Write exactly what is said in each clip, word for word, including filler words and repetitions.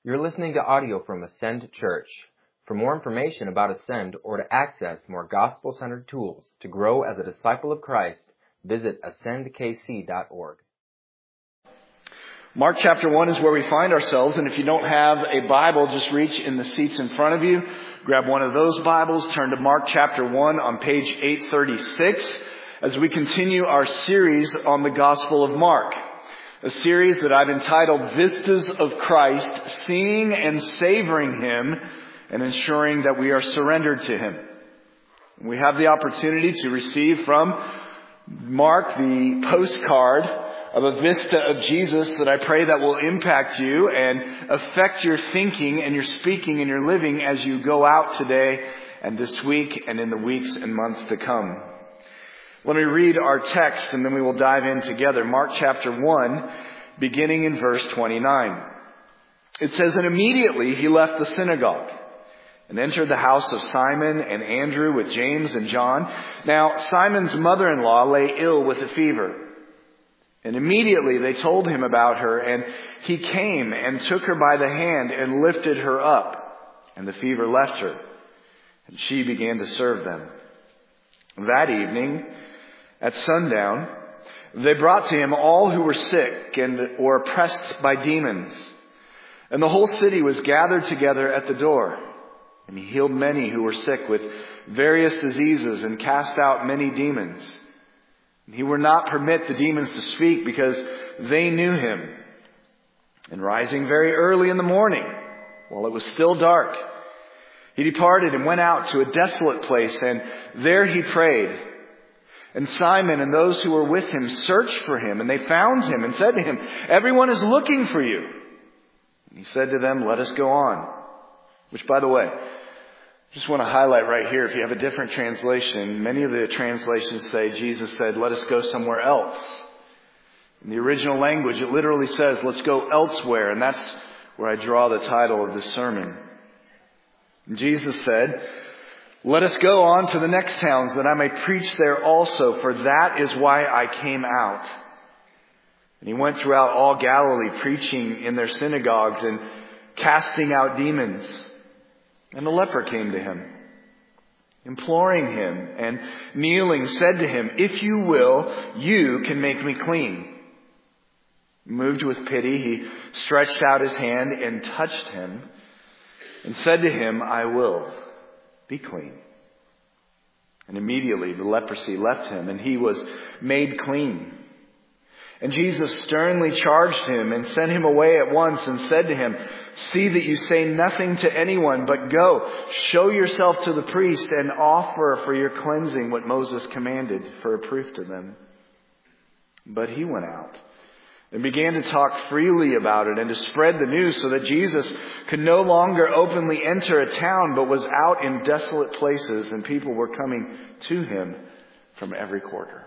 You're listening to audio from Ascend Church. For more information about Ascend or to access more gospel-centered tools to grow as a disciple of Christ, visit ascend k c dot org. Mark chapter one is where we find ourselves, and if you don't have a Bible, just reach in the seats in front of you, grab one of those Bibles, turn to Mark chapter one on page eight thirty-six as we continue our series on the Gospel of Mark. A series that I've entitled Vistas of Christ, Seeing and Savoring Him and Ensuring that we are surrendered to Him. We have the opportunity to receive from Mark the postcard of a vista of Jesus that I pray that will impact you and affect your thinking and your speaking and your living as you go out today and this week and in the weeks and months to come. Let me read our text and then we will dive in together. Mark chapter one, beginning in verse twenty-nine. It says, "And immediately he left the synagogue and entered the house of Simon and Andrew with James and John. Now Simon's mother-in-law lay ill with a fever. And immediately they told him about her, and he came and took her by the hand and lifted her up. And the fever left her, and she began to serve them. That evening, at sundown, they brought to him all who were sick and or oppressed by demons. And the whole city was gathered together at the door. And he healed many who were sick with various diseases and cast out many demons. And he would not permit the demons to speak because they knew him. And rising very early in the morning, while it was still dark, he departed and went out to a desolate place, and there he prayed. And Simon and those who were with him searched for him, and they found him and said to him, 'Everyone is looking for you.' And he said to them, 'Let us go on.'" Which, by the way, I just want to highlight right here, if you have a different translation, many of the translations say Jesus said, "Let us go somewhere else." In the original language, it literally says, "Let's go elsewhere." And that's where I draw the title of this sermon. And Jesus said, "Let us go on to the next towns that I may preach there also, for that is why I came out." And he went throughout all Galilee, preaching in their synagogues and casting out demons. And the leper came to him, imploring him, and kneeling said to him, "If you will, you can make me clean." Moved with pity, he stretched out his hand and touched him and said to him, "I will. Be clean." And immediately the leprosy left him, and he was made clean. And Jesus sternly charged him and sent him away at once and said to him, "See that you say nothing to anyone, but go, show yourself to the priest and offer for your cleansing what Moses commanded for a proof to them." But he went out and began to talk freely about it and to spread the news, so that Jesus could no longer openly enter a town, but was out in desolate places, and people were coming to him from every quarter.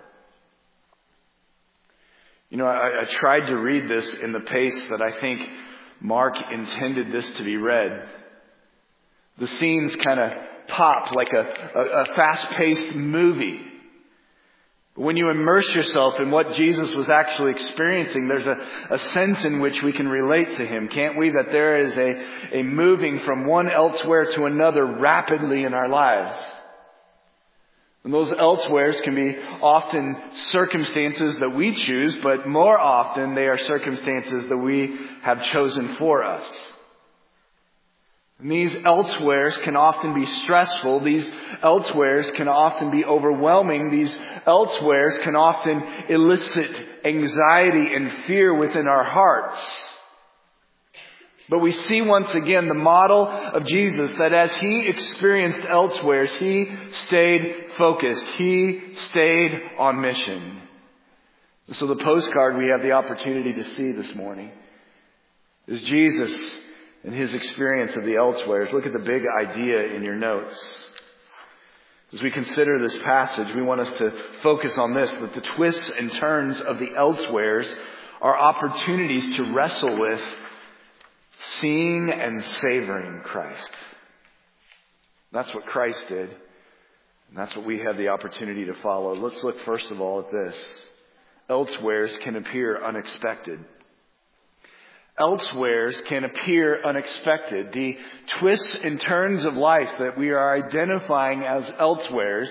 You know, I, I tried to read this in the pace that I think Mark intended this to be read. The scenes kind of pop like a, a, a fast-paced movie. But when you immerse yourself in what Jesus was actually experiencing, there's a, a sense in which we can relate to him, can't we? That there is a, a moving from one elsewhere to another rapidly in our lives. And those elsewheres can be often circumstances that we choose, but more often they are circumstances that we have chosen for us. And these elsewheres can often be stressful. These elsewheres can often be overwhelming. These elsewheres can often elicit anxiety and fear within our hearts. But we see once again the model of Jesus, that as he experienced elsewheres, he stayed focused. He stayed on mission. So the postcard we have the opportunity to see this morning is Jesus and his experience of the elsewheres. Look at the big idea in your notes. As we consider this passage, we want us to focus on this, that the twists and turns of the elsewheres are opportunities to wrestle with seeing and savoring Christ. That's what Christ did. And that's what we have the opportunity to follow. Let's look first of all at this. Elsewheres can appear unexpected. elsewheres can appear unexpected. The twists and turns of life that we are identifying as elsewheres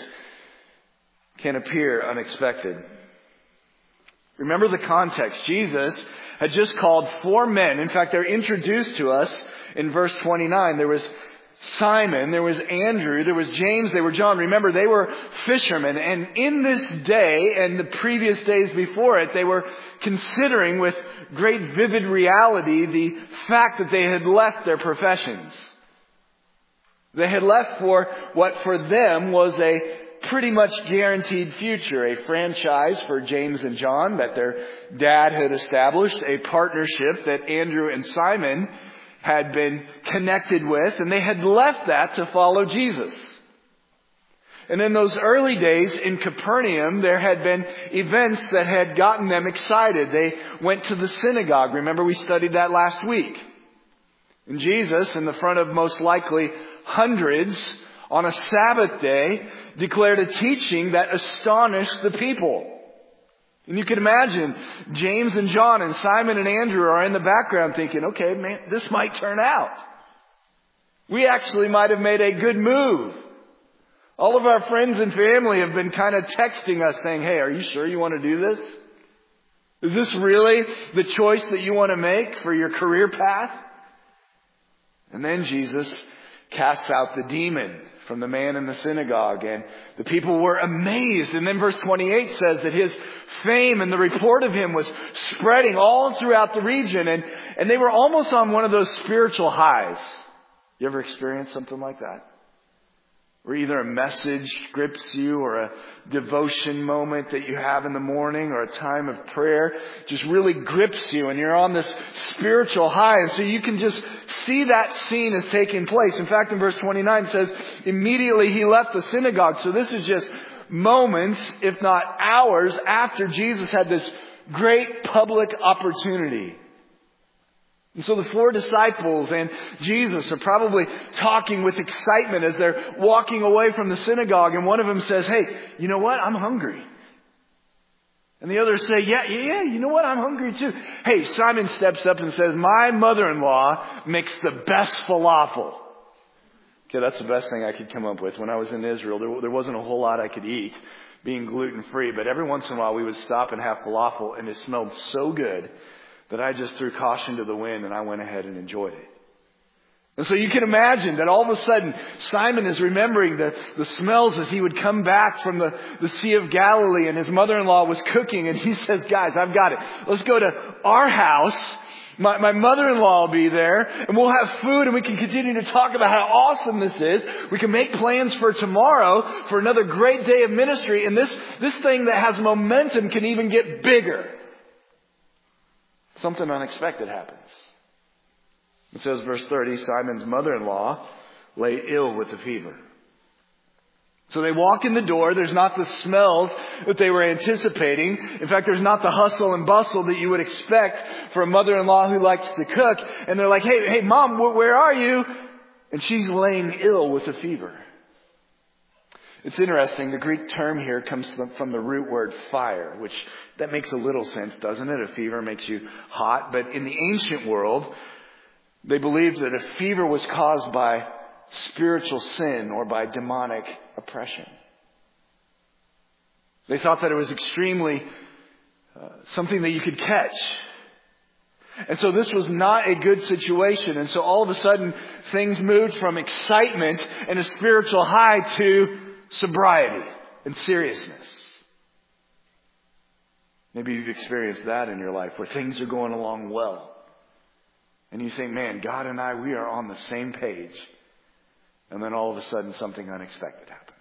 can appear unexpected. Remember the context. Jesus had just called four men. In fact, they're introduced to us in verse twenty-nine. There was Simon, there was Andrew, there was James, there were John. Remember, they were fishermen. And in this day and the previous days before it, they were considering with great vivid reality the fact that they had left their professions. They had left for what for them was a pretty much guaranteed future, a franchise for James and John that their dad had established, a partnership that Andrew and Simon had been connected with, and they had left that to follow Jesus. And in those early days in Capernaum, there had been events that had gotten them excited. They went to the synagogue. Remember, we studied that last week. And Jesus, in the front of most likely hundreds, on a Sabbath day, declared a teaching that astonished the people. And you can imagine James and John and Simon and Andrew are in the background thinking, okay, man, this might turn out. We actually might have made a good move. All of our friends and family have been kind of texting us saying, hey, are you sure you want to do this? Is this really the choice that you want to make for your career path? And then Jesus casts out the demon from the man in the synagogue, and the people were amazed. And then verse twenty-eight says that his fame and the report of him was spreading all throughout the region, and, and they were almost on one of those spiritual highs. You ever experienced something like that? Where either a message grips you, or a devotion moment that you have in the morning, or a time of prayer just really grips you, and you're on this spiritual high. And so you can just see that scene as taking place. In fact, in verse twenty-nine it says, immediately he left the synagogue. So this is just moments, if not hours, after Jesus had this great public opportunity. And so the four disciples and Jesus are probably talking with excitement as they're walking away from the synagogue. And one of them says, hey, you know what? I'm hungry. And the others say, yeah, yeah, you know what? I'm hungry too. Hey, Simon steps up and says, my mother-in-law makes the best falafel. Okay, that's the best thing I could come up with. When I was in Israel, there, there wasn't a whole lot I could eat, being gluten-free. But every once in a while we would stop and have falafel, and it smelled so good that I just threw caution to the wind and I went ahead and enjoyed it. And so you can imagine that all of a sudden Simon is remembering the, the smells as he would come back from the, the Sea of Galilee, and his mother-in-law was cooking, and he says, guys, I've got it. Let's go to our house. My, my mother-in-law will be there, and we'll have food, and we can continue to talk about how awesome this is. We can make plans for tomorrow for another great day of ministry, and this, this thing that has momentum can even get bigger. Something unexpected happens. It says, verse thirty, Simon's mother-in-law lay ill with a fever. So they walk in the door. There's not the smells that they were anticipating. In fact, there's not the hustle and bustle that you would expect for a mother-in-law who likes to cook. And they're like, hey, hey, Mom, where are you? And she's laying ill with a fever. It's interesting. The Greek term here comes from the root word fire, which that makes a little sense, doesn't it? A fever makes you hot. But in the ancient world, they believed that a fever was caused by spiritual sin or by demonic oppression. They thought that it was extremely uh, something that you could catch. And so this was not a good situation. And so all of a sudden, things moved from excitement and a spiritual high to sobriety and seriousness. Maybe you've experienced that in your life where things are going along well. And you think, man, God and I, we are on the same page. And then all of a sudden something unexpected happens.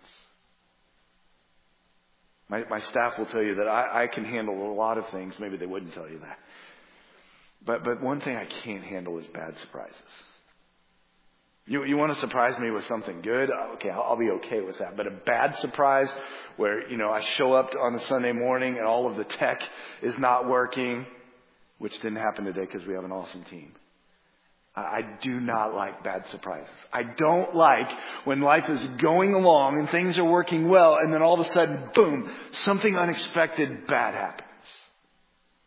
My, my staff will tell you that I, I can handle a lot of things. Maybe they wouldn't tell you that. But, but one thing I can't handle is bad surprises. You, you want to surprise me with something good? Okay, I'll, I'll be okay with that. But a bad surprise where, you know, I show up on a Sunday morning and all of the tech is not working, which didn't happen today because we have an awesome team. I, I do not like bad surprises. I don't like when life is going along and things are working well and then all of a sudden, boom, something unexpected bad happens.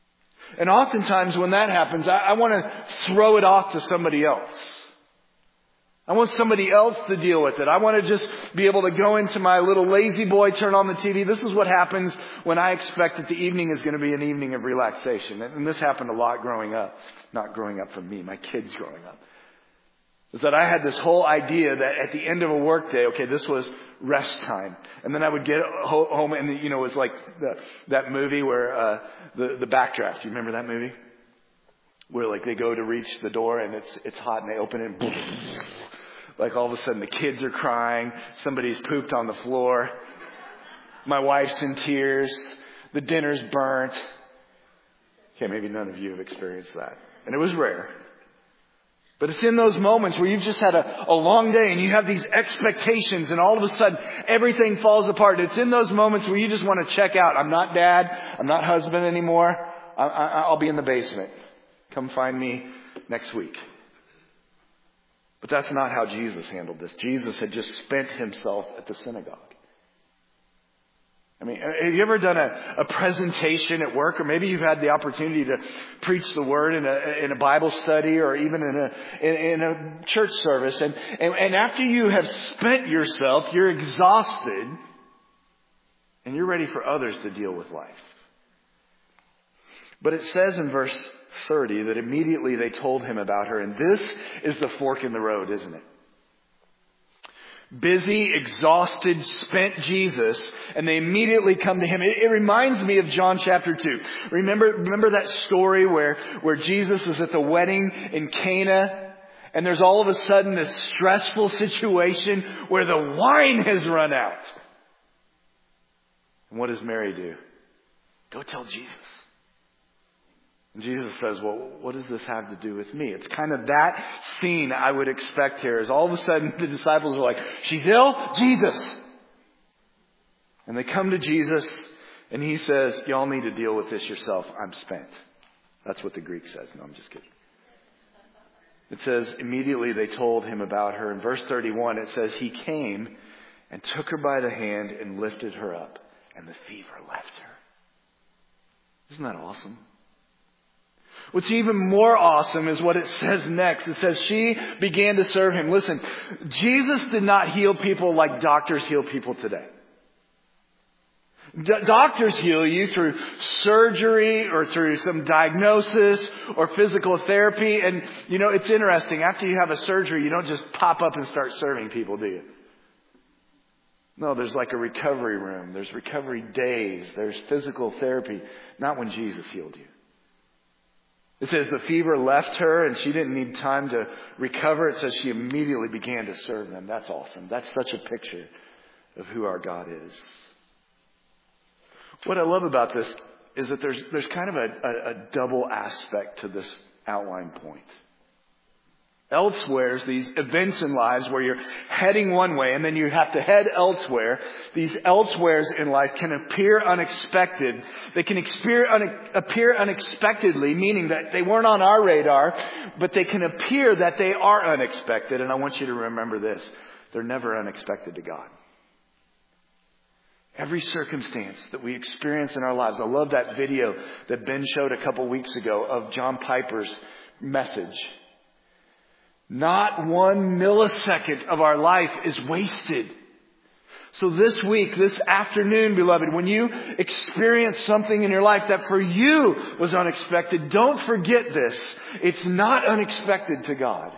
And oftentimes when that happens, I, I want to throw it off to somebody else. I want somebody else to deal with it. I want to just be able to go into my little lazy boy, turn on the T V. This is what happens when I expect that the evening is going to be an evening of relaxation. And this happened a lot growing up. Not growing up for me, my kids growing up. Is that I had this whole idea that at the end of a workday, okay, this was rest time. And then I would get home and, you know, it was like the, that movie where, uh, the, the Backdraft. Do you remember that movie? Where like they go to reach the door and it's, it's hot and they open it and like all of a sudden the kids are crying. Somebody's pooped on the floor. My wife's in tears. The dinner's burnt. Okay, maybe none of you have experienced that. And it was rare. But it's in those moments where you've just had a, a long day and you have these expectations and all of a sudden everything falls apart. It's in those moments where you just want to check out. I'm not dad. I'm not husband anymore. I, I, I'll be in the basement. Come find me next week. But that's not how Jesus handled this. Jesus had just spent himself at the synagogue. I mean, have you ever done a, a presentation at work, or maybe you've had the opportunity to preach the word in a, in a Bible study, or even in a in, in a church service, and, and and after you have spent yourself, you're exhausted, and you're ready for others to deal with life. But it says in verse thirty that immediately they told him about her, and this is the fork in the road, isn't it? Busy, exhausted, spent Jesus, and they immediately come to him. It, it reminds me of John chapter two. Remember, remember that story where, where Jesus is at the wedding in Cana, and there's all of a sudden this stressful situation where the wine has run out. And what does Mary do? Go tell Jesus. And Jesus says, well, what does this have to do with me? It's kind of that scene I would expect here, is all of a sudden the disciples are like, she's ill? Jesus! And they come to Jesus and he says, y'all need to deal with this yourself. I'm spent. That's what the Greek says. No, I'm just kidding. It says, immediately they told him about her. In verse thirty-one, it says, he came and took her by the hand and lifted her up, and the fever left her. Isn't that awesome? What's even more awesome is what it says next. It says she began to serve him. Listen, Jesus did not heal people like doctors heal people today. D- doctors heal you through surgery or through some diagnosis or physical therapy. And, you know, it's interesting. After you have a surgery, you don't just pop up and start serving people, do you? No, there's like a recovery room. There's recovery days. There's physical therapy. Not when Jesus healed you. It says the fever left her and she didn't need time to recover. It says she immediately began to serve them. That's awesome. That's such a picture of who our God is. What I love about this is that there's there's kind of a, a, a double aspect to this outline point. Elsewhere, these events in lives where you're heading one way and then you have to head elsewhere. These elsewheres in life can appear unexpected. They can appear unexpectedly, meaning that they weren't on our radar, but they can appear that they are unexpected. And I want you to remember this. They're never unexpected to God. Every circumstance that we experience in our lives. I love that video that Ben showed a couple weeks ago of John Piper's message. Not one millisecond of our life is wasted. So this week, this afternoon, beloved, when you experience something in your life that for you was unexpected, don't forget this. It's not unexpected to God.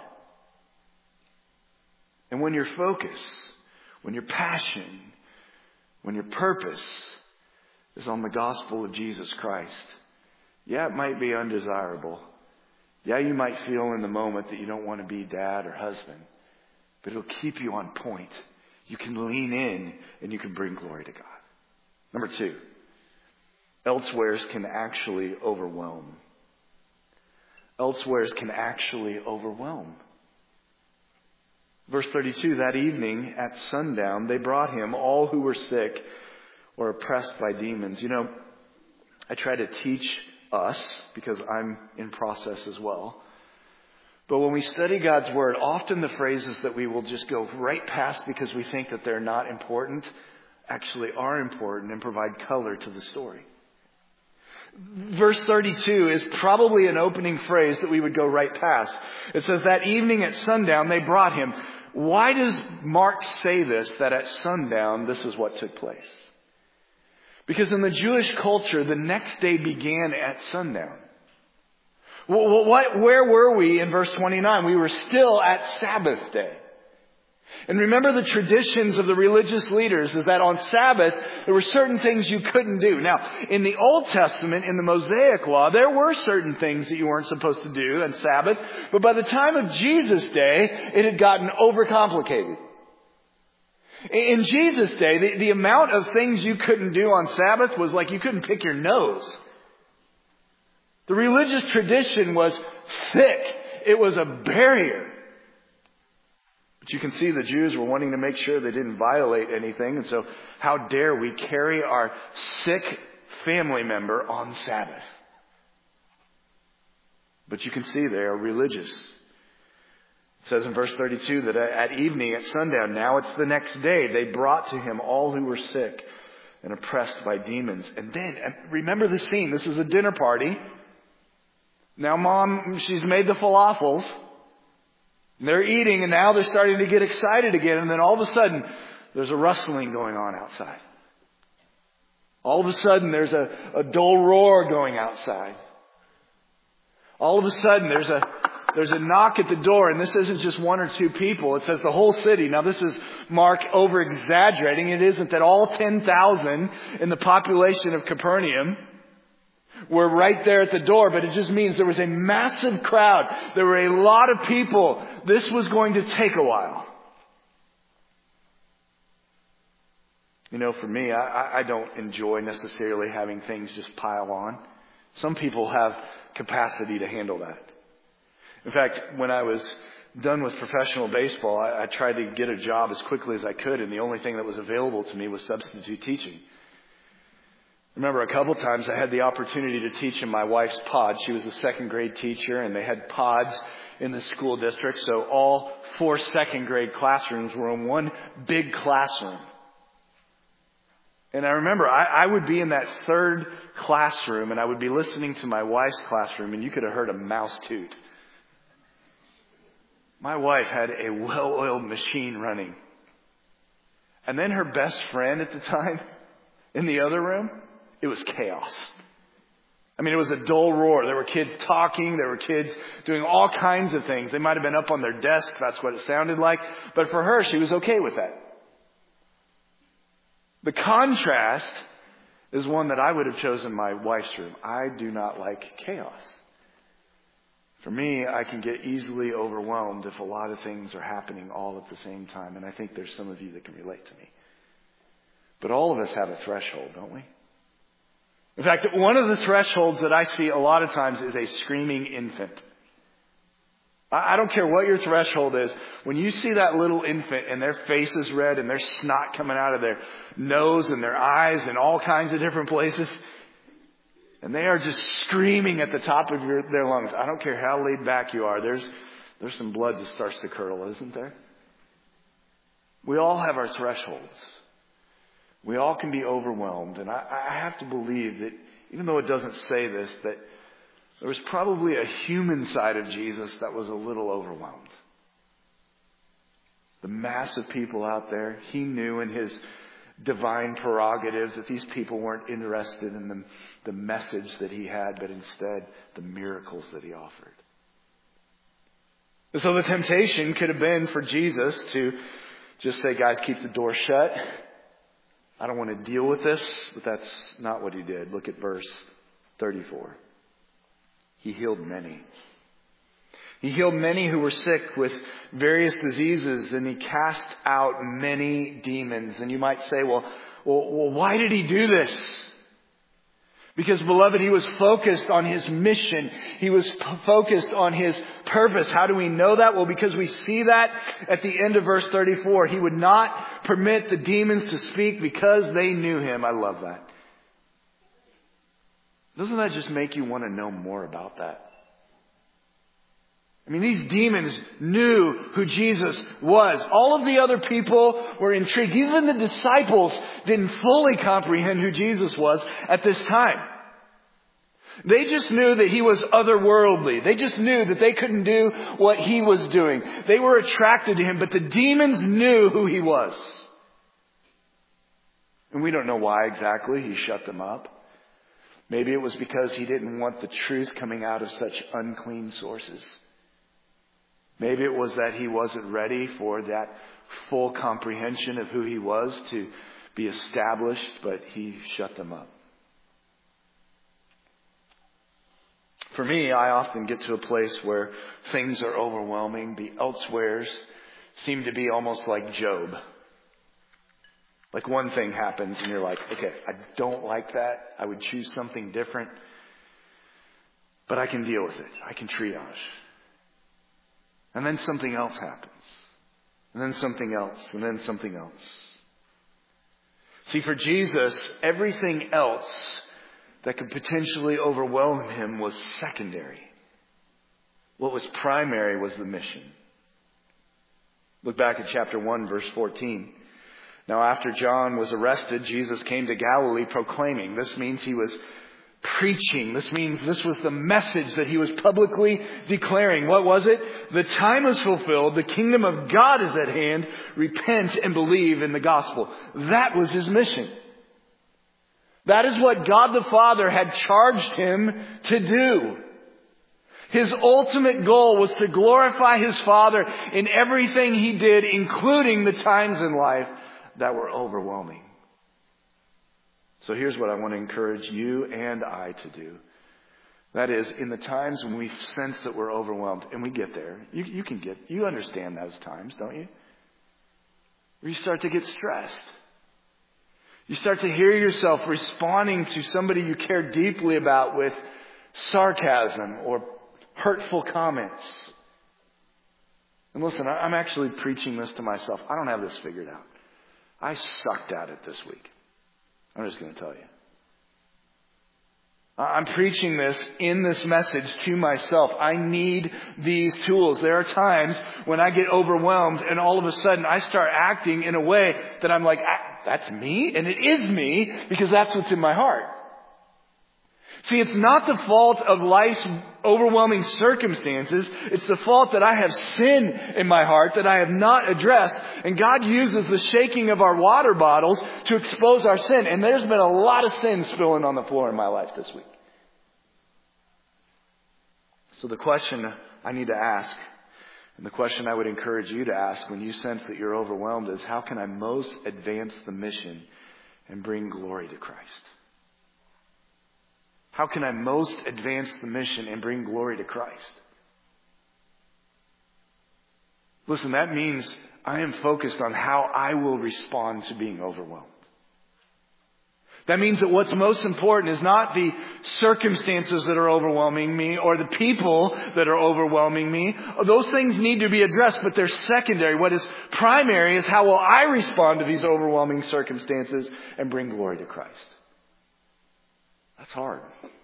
And when your focus, when your passion, when your purpose is on the gospel of Jesus Christ, yeah, it might be undesirable. Yeah, you might feel in the moment that you don't want to be dad or husband, but it'll keep you on point. You can lean in and you can bring glory to God. Number two, elsewheres can actually overwhelm. Elsewheres can actually overwhelm. Verse thirty-two, that evening at sundown, they brought him all who were sick or oppressed by demons. You know, I try to teach us, because I'm in process as well. But when we study God's Word, often the phrases that we will just go right past because we think that they're not important, actually are important and provide color to the story. Verse thirty-two is probably an opening phrase that we would go right past. It says, that evening at sundown they brought him. Why does Mark say this, that at sundown this is what took place? Because in the Jewish culture, the next day began at sundown. What, where were we in verse twenty-nine? We were still at Sabbath day. And remember the traditions of the religious leaders is that on Sabbath, there were certain things you couldn't do. Now, in the Old Testament, in the Mosaic Law, there were certain things that you weren't supposed to do on Sabbath. But by the time of Jesus' day, it had gotten overcomplicated. In Jesus' day, the, the amount of things you couldn't do on Sabbath was like you couldn't pick your nose. The religious tradition was thick. It was a barrier. But you can see the Jews were wanting to make sure they didn't violate anything. And so how dare we carry our sick family member on Sabbath? But you can see they are religious. It says in verse thirty-two that at evening, at sundown, now it's the next day, they brought to him all who were sick and oppressed by demons. And then, and remember the scene. This is a dinner party. Now mom, she's made the falafels. They're eating and now they're starting to get excited again. And then all of a sudden, there's a rustling going on outside. All of a sudden, there's a, a dull roar going outside. All of a sudden, there's a there's a knock at the door. And this isn't just one or two people. It says the whole city. Now, this is Mark over-exaggerating. It isn't that all ten thousand in the population of Capernaum were right there at the door, but it just means there was a massive crowd. There were a lot of people. This was going to take a while. You know, for me, I, I don't enjoy necessarily having things just pile on. Some people have capacity to handle that. In fact, when I was done with professional baseball, I, I tried to get a job as quickly as I could, and the only thing that was available to me was substitute teaching. I remember a couple times I had the opportunity to teach in my wife's pod. She was a second grade teacher and they had pods in the school district. So all four second grade classrooms were in one big classroom. And I remember I, I would be in that third classroom and I would be listening to my wife's classroom and you could have heard a mouse toot. My wife had a well-oiled machine running. And then her best friend at the time in the other room, it was chaos. I mean, it was a dull roar. There were kids talking. There were kids doing all kinds of things. They might have been up on their desk. That's what it sounded like. But for her, she was okay with that. The contrast is one that I would have chosen my wife's room. I do not like chaos. For me, I can get easily overwhelmed if a lot of things are happening all at the same time. And I think there's some of you that can relate to me. But all of us have a threshold, don't we? In fact, one of the thresholds that I see a lot of times is a screaming infant. I don't care what your threshold is. When you see that little infant and their face is red and there's snot coming out of their nose and their eyes and all kinds of different places, and they are just screaming at the top of your, their lungs. I don't care how laid back you are. There's, there's some blood that starts to curdle, isn't there? We all have our thresholds. We all can be overwhelmed. And I, I have to believe that, even though it doesn't say this, that there was probably a human side of Jesus that was a little overwhelmed. The mass of people out there, he knew in his divine prerogatives that these people weren't interested in the, the message that he had, but instead the miracles that he offered. So the temptation could have been for Jesus to just say, guys, keep the door shut. I don't want to deal with this, but that's not what he did. Look at verse thirty-four. He healed many. He healed many who were sick with various diseases, and he cast out many demons. And you might say, well, well, well why did he do this? Because, beloved, he was focused on his mission. He was p- focused on his purpose. How do we know that? Well, because we see that at the end of verse thirty-four. He would not permit the demons to speak because they knew him. I love that. Doesn't that just make you want to know more about that? I mean, these demons knew who Jesus was. All of the other people were intrigued. Even the disciples didn't fully comprehend who Jesus was at this time. They just knew that he was otherworldly. They just knew that they couldn't do what he was doing. They were attracted to him, but the demons knew who he was. And we don't know why exactly he shut them up. Maybe it was because he didn't want the truth coming out of such unclean sources. Maybe it was that he wasn't ready for that full comprehension of who he was to be established, but he shut them up. For me, I often get to a place where things are overwhelming. The elsewheres seem to be almost like Job. Like one thing happens and you're like, okay, I don't like that. I would choose something different. But I can deal with it. I can triage. And then something else happens. And then something else. And then something else. See, for Jesus, everything else that could potentially overwhelm him was secondary. What was primary was the mission. Look back at chapter one, verse fourteen. Now after John was arrested, Jesus came to Galilee proclaiming. This means he was preaching. This means this was the message that he was publicly declaring. What was it? The time is fulfilled. The kingdom of God is at hand. Repent and believe in the gospel. That was his mission. That is what God the Father had charged him to do. His ultimate goal was to glorify his Father in everything he did, including the times in life that were overwhelming. So here's what I want to encourage you and I to do. That is, in the times when we sense that we're overwhelmed, and we get there, you, you can get, you understand those times, don't you? Where you start to get stressed. You start to hear yourself responding to somebody you care deeply about with sarcasm or hurtful comments. And listen, I'm actually preaching this to myself. I don't have this figured out. I sucked at it this week. I'm just going to tell you. I'm preaching this in this message to myself. I need these tools. There are times when I get overwhelmed and all of a sudden I start acting in a way that I'm like, that's me? And it is me because that's what's in my heart. See, it's not the fault of life's overwhelming circumstances. It's the fault that I have sin in my heart that I have not addressed. And God uses the shaking of our water bottles to expose our sin. And there's been a lot of sin spilling on the floor in my life this week. So the question I need to ask, and the question I would encourage you to ask when you sense that you're overwhelmed is, how can I most advance the mission and bring glory to Christ? How can I most advance the mission and bring glory to Christ? Listen, that means I am focused on how I will respond to being overwhelmed. That means that what's most important is not the circumstances that are overwhelming me or the people that are overwhelming me. Those things need to be addressed, but they're secondary. What is primary is how will I respond to these overwhelming circumstances and bring glory to Christ. That's hard.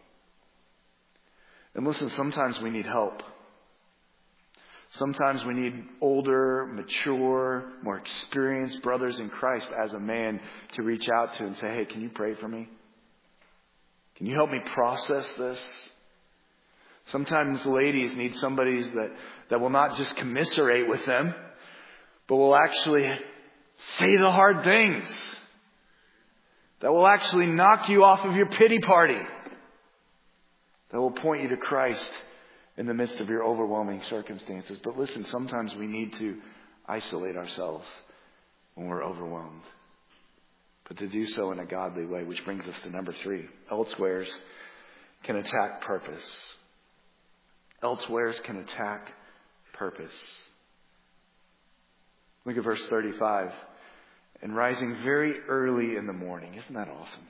And listen, sometimes we need help. Sometimes we need older, mature, more experienced brothers in Christ as a man to reach out to and say, hey, can you pray for me? Can you help me process this? Sometimes ladies need somebody that, that will not just commiserate with them, but will actually say the hard things. That will actually knock you off of your pity party. That will point you to Christ in the midst of your overwhelming circumstances. But listen, sometimes we need to isolate ourselves when we're overwhelmed. But to do so in a godly way, which brings us to number three. Elsewheres can attack purpose. Elsewheres can attack purpose. Look at verse thirty-five. And rising very early in the morning. Isn't that awesome?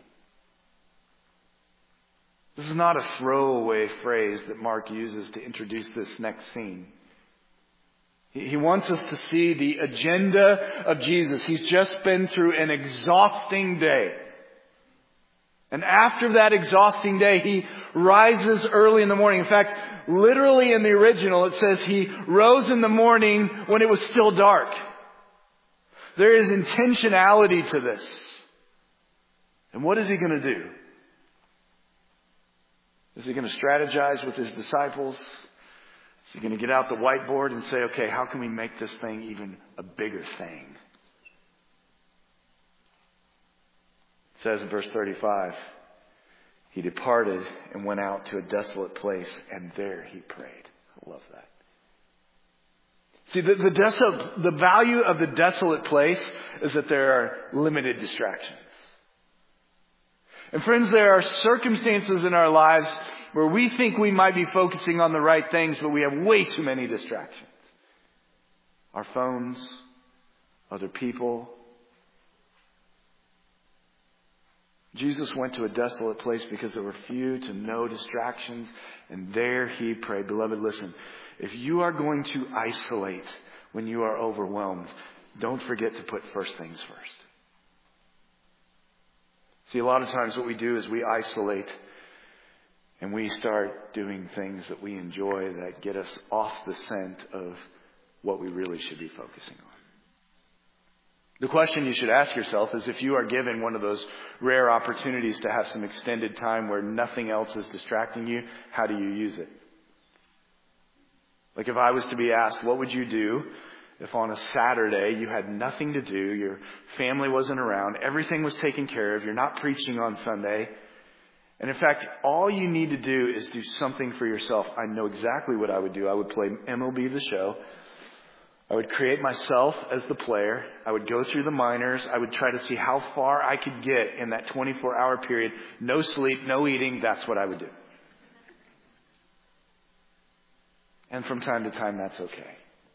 This is not a throwaway phrase that Mark uses to introduce this next scene. He wants us to see the agenda of Jesus. He's just been through an exhausting day. And after that exhausting day, he rises early in the morning. In fact, literally in the original, it says he rose in the morning when it was still dark. There is intentionality to this. And what is he going to do? Is he going to strategize with his disciples? Is he going to get out the whiteboard and say, okay, how can we make this thing even a bigger thing? It says in verse thirty-five, he departed and went out to a desolate place, and there he prayed. I love that. See, the, the, desolate, the value of the desolate place is that there are limited distractions. And friends, there are circumstances in our lives where we think we might be focusing on the right things, but we have way too many distractions. Our phones, other people. Jesus went to a desolate place because there were few to no distractions, and there he prayed. Beloved, listen, if you are going to isolate when you are overwhelmed, don't forget to put first things first. See, a lot of times what we do is we isolate and we start doing things that we enjoy that get us off the scent of what we really should be focusing on. The question you should ask yourself is, if you are given one of those rare opportunities to have some extended time where nothing else is distracting you, how do you use it? Like if I was to be asked, what would you do if on a Saturday you had nothing to do, your family wasn't around, everything was taken care of, you're not preaching on Sunday, and in fact, all you need to do is do something for yourself. I know exactly what I would do. I would play M L B The Show. I would create myself as the player. I would go through the minors. I would try to see how far I could get in that twenty-four hour period. No sleep, no eating. That's what I would do. And from time to time, that's okay.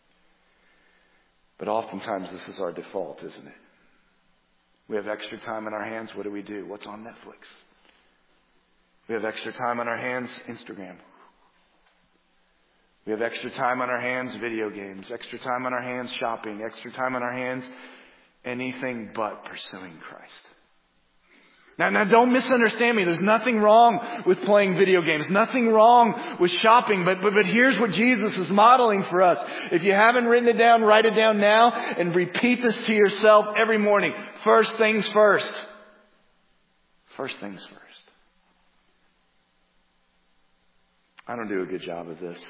But oftentimes, this is our default, isn't it? We have extra time on our hands. What do we do? What's on Netflix? We have extra time on our hands. Instagram. We have extra time on our hands, video games. Extra time on our hands, shopping. Extra time on our hands, anything but pursuing Christ. Now, now don't misunderstand me. There's nothing wrong with playing video games. Nothing wrong with shopping. But, but, but here's what Jesus is modeling for us. If you haven't written it down, write it down now and repeat this to yourself every morning. First things first. First things first. I don't do a good job of this.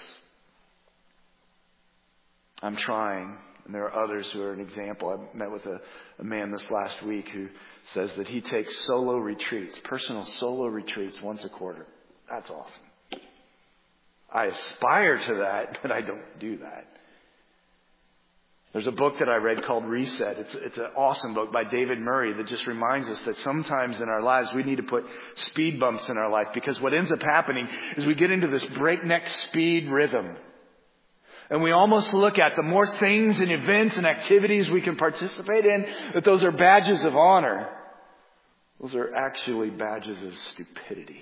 I'm trying, and there are others who are an example. I met with a, a man this last week who says that he takes solo retreats, personal solo retreats once a quarter. That's awesome. I aspire to that, but I don't do that. There's a book that I read called Reset. It's, it's an awesome book by David Murray that just reminds us that sometimes in our lives we need to put speed bumps in our life, because what ends up happening is we get into this breakneck speed rhythm. And we almost look at the more things and events and activities we can participate in, that those are badges of honor. Those are actually badges of stupidity.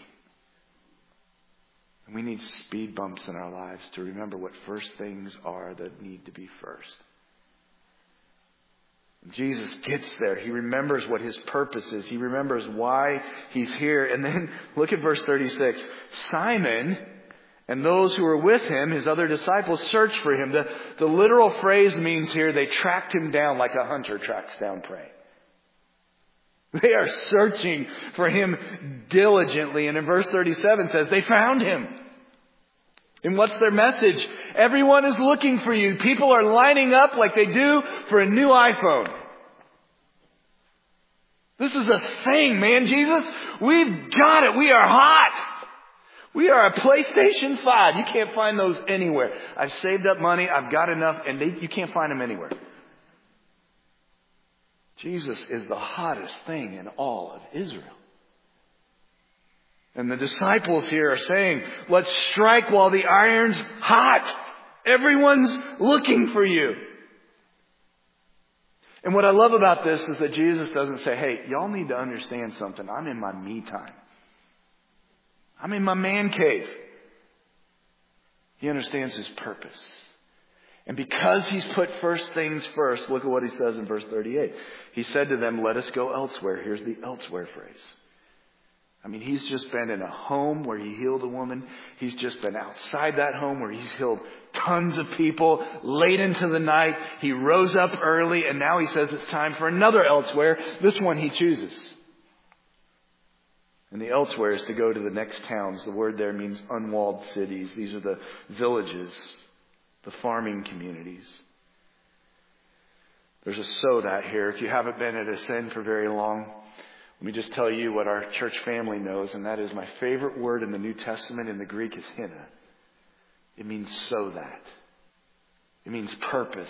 And we need speed bumps in our lives to remember what first things are that need to be first. And Jesus gets there. He remembers what his purpose is. He remembers why he's here. And then look at verse thirty-six. Simon and those who were with him, his other disciples, searched for him. The, the literal phrase means here, they tracked him down like a hunter tracks down prey. They are searching for him diligently. And in verse thirty-seven says, they found him. And what's their message? Everyone is looking for you. People are lining up like they do for a new iPhone. This is a thing, man, Jesus. We've got it. We are hot. We are a PlayStation five. You can't find those anywhere. I've saved up money. I've got enough. And they, you can't find them anywhere. Jesus is the hottest thing in all of Israel. And the disciples here are saying, let's strike while the iron's hot. Everyone's looking for you. And what I love about this is that Jesus doesn't say, hey, y'all need to understand something. I'm in my me time. I'm in my man cave. He understands his purpose. And because he's put first things first, look at what he says in verse thirty-eight. He said to them, let us go elsewhere. Here's the elsewhere phrase. I mean, he's just been in a home where he healed a woman. He's just been outside that home where he's healed tons of people late into the night. He rose up early, and now he says it's time for another elsewhere. This one he chooses. And the elsewhere is to go to the next towns. The word there means unwalled cities. These are the villages, the farming communities. There's a so that here. If you haven't been at Ascend for very long, let me just tell you what our church family knows, and that is my favorite word in the New Testament in the Greek is hina. It means so that. It means purpose.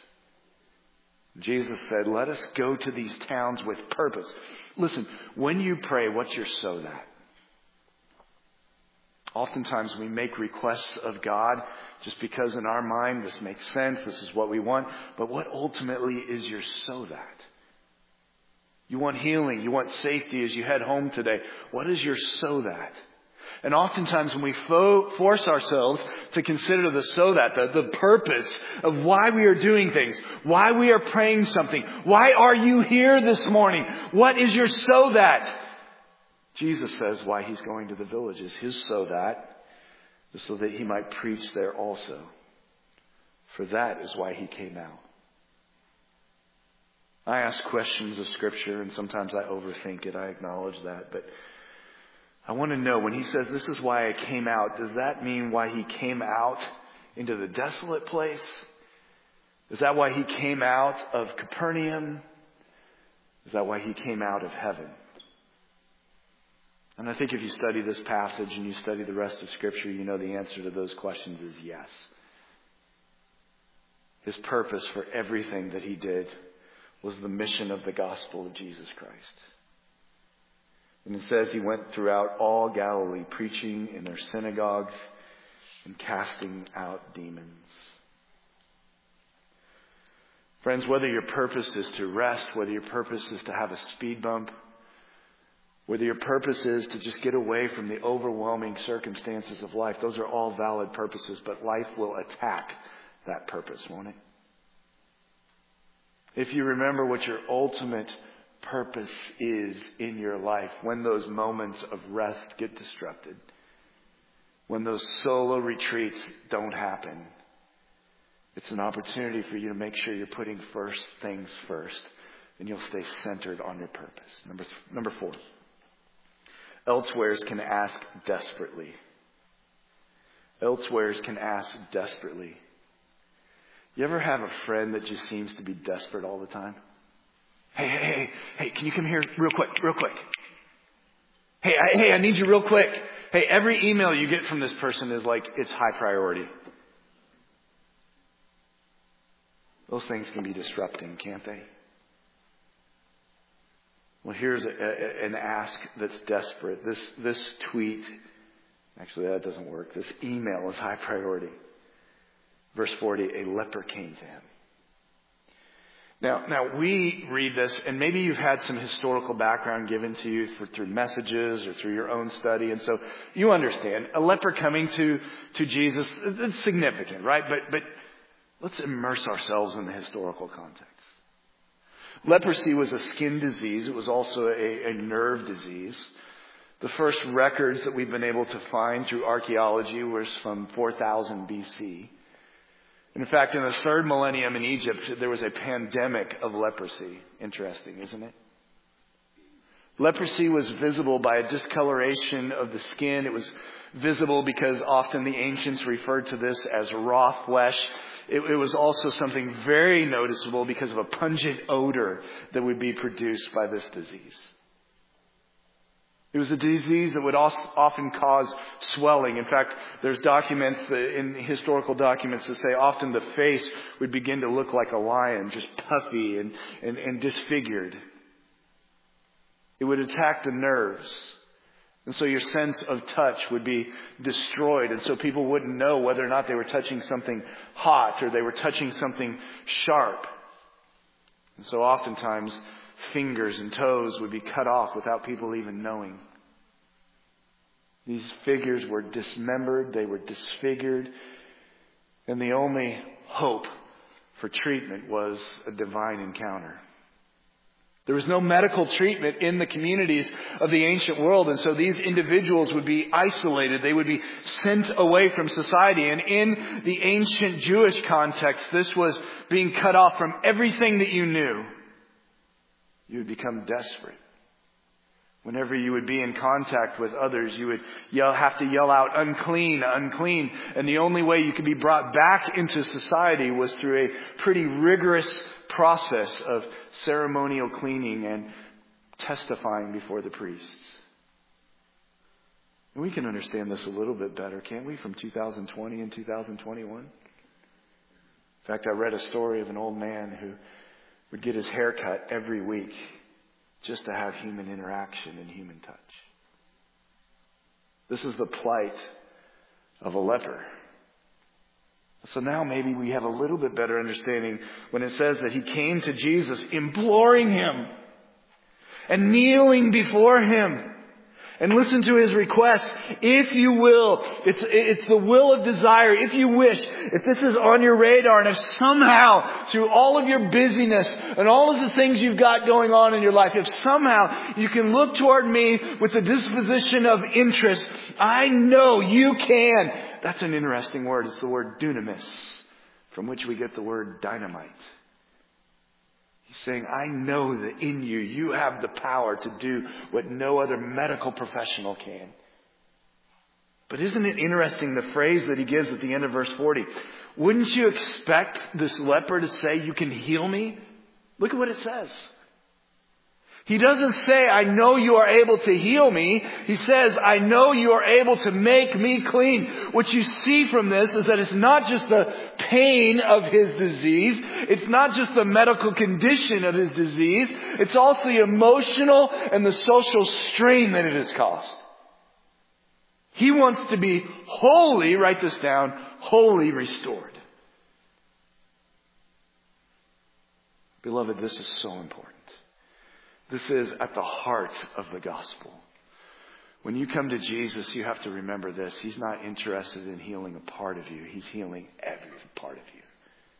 Jesus said, let us go to these towns with purpose. Listen, when you pray, what's your so that? Oftentimes we make requests of God just because in our mind this makes sense, this is what we want. But what ultimately is your so that? You want healing, you want safety as you head home today. What is your so that? And oftentimes when we fo- force ourselves to consider the so that, the, the purpose of why we are doing things, why we are praying something, why are you here this morning? What is your so that? Jesus says why he's going to the villages. His so that is so that he might preach there also. For that is why he came out. I ask questions of Scripture and sometimes I overthink it. I acknowledge that. But I want to know when he says this is why I came out, does that mean why he came out into the desolate place? Is that why he came out of Capernaum? Is that why he came out of heaven? And I think if you study this passage and you study the rest of Scripture, you know the answer to those questions is yes. His purpose for everything that he did was the mission of the gospel of Jesus Christ. And it says he went throughout all Galilee, preaching in their synagogues and casting out demons. Friends, whether your purpose is to rest, whether your purpose is to have a speed bump, whether your purpose is to just get away from the overwhelming circumstances of life, those are all valid purposes, but life will attack that purpose, won't it? If you remember what your ultimate purpose is in your life, when those moments of rest get disrupted, when those solo retreats don't happen, it's an opportunity for you to make sure you're putting first things first, and you'll stay centered on your purpose. Number th- number four. Elsewheres can ask desperately. Elsewheres can ask desperately. You ever have a friend that just seems to be desperate all the time? Hey, hey, hey, hey, can you come here real quick, real quick? Hey, I, hey, I need you real quick. Hey, every email you get from this person is like, it's high priority. Those things can be disrupting, can't they? Well, here's a, a, an ask that's desperate. This, this tweet, actually that doesn't work. This email is high priority. Verse forty, a leper came to him. Now, now we read this, and maybe you've had some historical background given to you for, through messages or through your own study, and so you understand a leper coming to to Jesus. It's significant, right? But but let's immerse ourselves in the historical context. Leprosy was a skin disease. It was also a, a nerve disease. The first records that we've been able to find through archaeology was from four thousand B C. In fact, in the third millennium in Egypt, there was a pandemic of leprosy. Interesting, isn't it? Leprosy was visible by a discoloration of the skin. It was visible because often the ancients referred to this as raw flesh. It, it was also something very noticeable because of a pungent odor that would be produced by this disease. It was a disease that would often cause swelling. In fact, there's documents that, in historical documents that say often the face would begin to look like a lion, just puffy and, and, and disfigured. It would attack the nerves. And so your sense of touch would be destroyed. And so people wouldn't know whether or not they were touching something hot or they were touching something sharp. And so oftentimes fingers and toes would be cut off without people even knowing. These figures were dismembered, they were disfigured, and the only hope for treatment was a divine encounter. There was no medical treatment in the communities of the ancient world, and so these individuals would be isolated. They would be sent away from society. And in the ancient Jewish context, this was being cut off from everything that you knew. You would become desperate. Whenever you would be in contact with others, you would yell, have to yell out, unclean, unclean. And the only way you could be brought back into society was through a pretty rigorous process of ceremonial cleaning and testifying before the priests. And we can understand this a little bit better, can't we, from two thousand twenty and two thousand twenty-one? In fact, I read a story of an old man who would get his hair cut every week just to have human interaction and human touch. This is the plight of a leper. So now maybe we have a little bit better understanding when it says that he came to Jesus imploring him and kneeling before him. And listen to his request. If you will, it's, it's the will of desire. If you wish, if this is on your radar, and if somehow through all of your busyness and all of the things you've got going on in your life, if somehow you can look toward me with a disposition of interest, I know you can. That's an interesting word. It's the word dunamis, from which we get the word dynamite. He's saying, I know that in you, you have the power to do what no other medical professional can. But isn't it interesting the phrase that he gives at the end of verse forty? Wouldn't you expect this leper to say, you can heal me? Look at what it says. He doesn't say, I know you are able to heal me. He says, I know you are able to make me clean. What you see from this is that it's not just the pain of his disease. It's not just the medical condition of his disease. It's also the emotional and the social strain that it has caused. He wants to be wholly, write this down, wholly restored. Beloved, this is so important. This is at the heart of the gospel. When you come to Jesus, you have to remember this. He's not interested in healing a part of you. He's healing every part of you.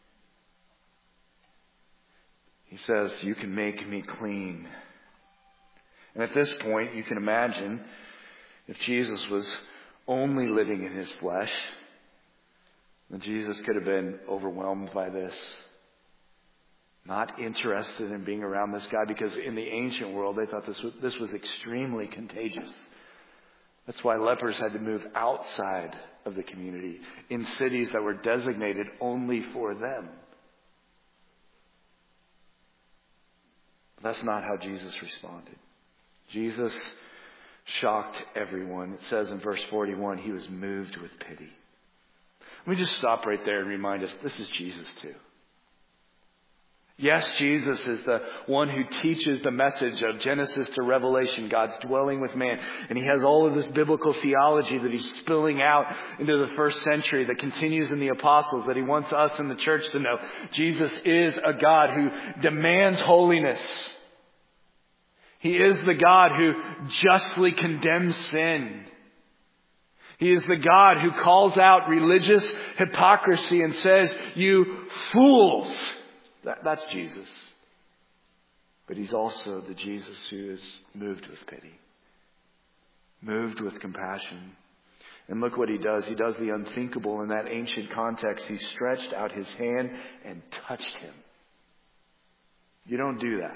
He says, you can make me clean. And at this point, you can imagine if Jesus was only living in his flesh, then Jesus could have been overwhelmed by this. Not interested in being around this guy, because in the ancient world they thought this was, this was extremely contagious. That's why lepers had to move outside of the community in cities that were designated only for them. But that's not how Jesus responded. Jesus shocked everyone. It says in verse forty-one, he was moved with pity. Let me just stop right there and remind us, this is Jesus too. Yes, Jesus is the one who teaches the message of Genesis to Revelation, God's dwelling with man. And he has all of this biblical theology that he's spilling out into the first century that continues in the apostles, that he wants us in the church to know. Jesus is a God who demands holiness. He is the God who justly condemns sin. He is the God who calls out religious hypocrisy and says, you fools. That, that's Jesus. But he's also the Jesus who is moved with pity, moved with compassion. And look what he does. He does the unthinkable in that ancient context. He stretched out his hand and touched him. You don't do that.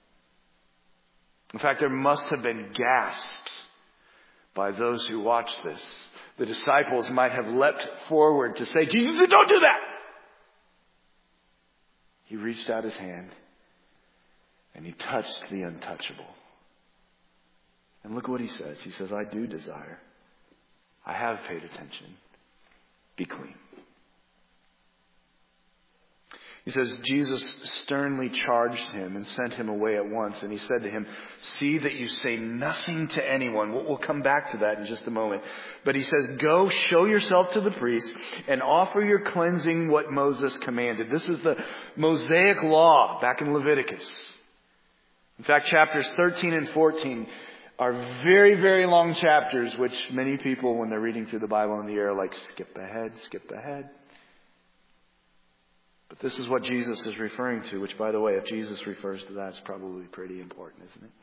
In fact, there must have been gasps by those who watched this. The disciples might have leapt forward to say, Jesus, don't do that. He reached out his hand and he touched the untouchable. And look what he says. He says, I do desire. I have paid attention. Be clean. He says, Jesus sternly charged him and sent him away at once. And he said to him, see that you say nothing to anyone. We'll come back to that in just a moment. But he says, go show yourself to the priest and offer your cleansing what Moses commanded. This is the Mosaic law back in Leviticus. In fact, chapters thirteen and fourteen are very, very long chapters, which many people, when they're reading through the Bible in the air, are like, skip ahead, skip ahead. But this is what Jesus is referring to, which, by the way, if Jesus refers to that, it's probably pretty important, isn't it?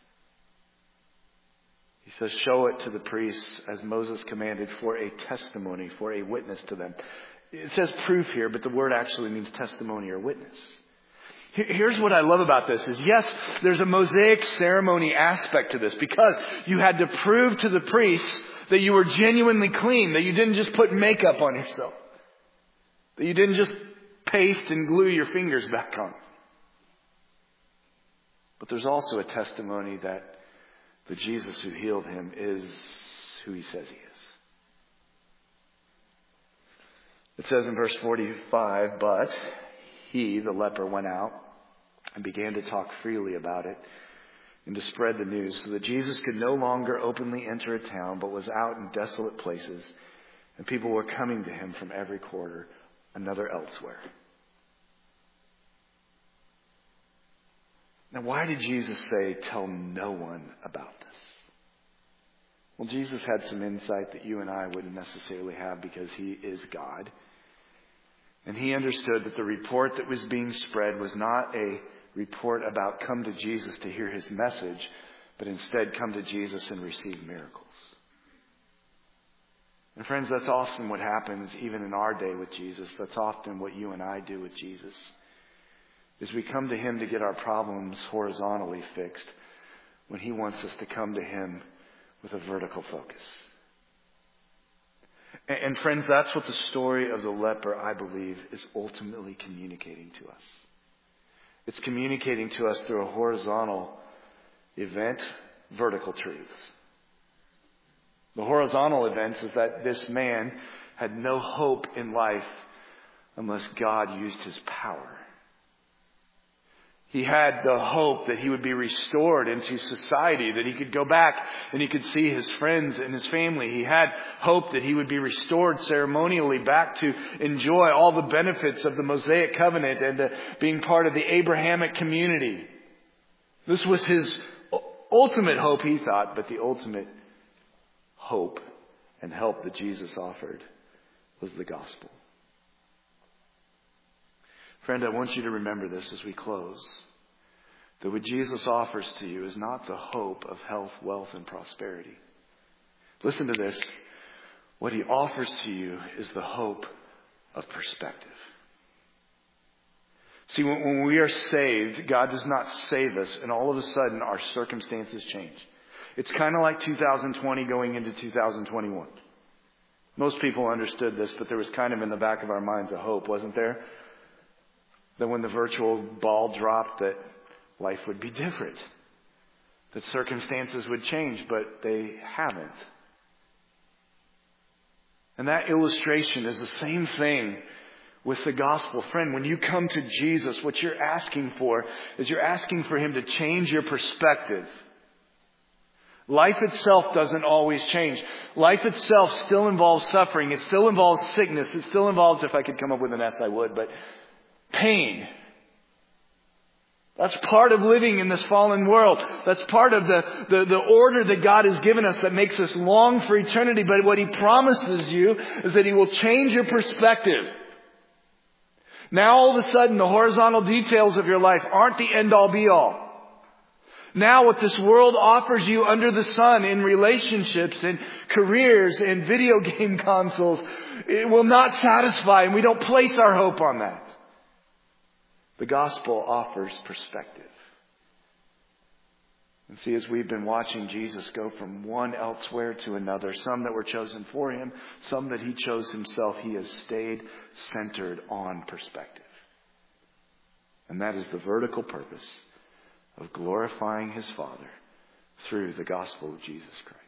He says, show it to the priests as Moses commanded for a testimony, for a witness to them. It says proof here, but the word actually means testimony or witness. Here's what I love about this is, yes, there's a Mosaic ceremony aspect to this because you had to prove to the priests that you were genuinely clean, that you didn't just put makeup on yourself, that you didn't just paste and glue your fingers back on. But there's also a testimony that the Jesus who healed him is who he says he is. It says in verse forty-five, but he, the leper, went out and began to talk freely about it and to spread the news so that Jesus could no longer openly enter a town, but was out in desolate places, and people were coming to him from every quarter, another elsewhere. Now, why did Jesus say, tell no one about this? Well, Jesus had some insight that you and I wouldn't necessarily have because he is God. And he understood that the report that was being spread was not a report about come to Jesus to hear his message, but instead come to Jesus and receive miracles. And friends, that's often what happens even in our day with Jesus. That's often what you and I do with Jesus. Is we come to him to get our problems horizontally fixed when he wants us to come to him with a vertical focus. And, and friends, that's what the story of the leper, I believe, is ultimately communicating to us. It's communicating to us through a horizontal event, vertical truths. The horizontal events is that this man had no hope in life unless God used his power. He had the hope that he would be restored into society, that he could go back and he could see his friends and his family. He had hope that he would be restored ceremonially back to enjoy all the benefits of the Mosaic covenant and uh, being part of the Abrahamic community. This was his ultimate hope, he thought, but the ultimate hope and help that Jesus offered was the gospel. Friend, I want you to remember this as we close. That what Jesus offers to you is not the hope of health, wealth, and prosperity. Listen to this. What he offers to you is the hope of perspective. See, when, when we are saved, God does not save us and all of a sudden our circumstances change. It's kind of like two thousand twenty going into two thousand twenty-one. Most people understood this, but there was kind of in the back of our minds a hope, wasn't there? That when the virtual ball dropped, that life would be different. That circumstances would change, but they haven't. And that illustration is the same thing with the gospel. Friend, when you come to Jesus, what you're asking for is you're asking for him to change your perspective. Life itself doesn't always change. Life itself still involves suffering. It still involves sickness. It still involves, if I could come up with an S, I would, but pain. That's part of living in this fallen world. That's part of the, the, the order that God has given us that makes us long for eternity. But what he promises you is that he will change your perspective. Now all of a sudden the horizontal details of your life aren't the end all be all. Now what this world offers you under the sun in relationships and careers and video game consoles, it will not satisfy, and we don't place our hope on that. The gospel offers perspective. And see, as we've been watching Jesus go from one elsewhere to another, some that were chosen for him, some that he chose himself, he has stayed centered on perspective. And that is the vertical purpose of glorifying his Father through the gospel of Jesus Christ.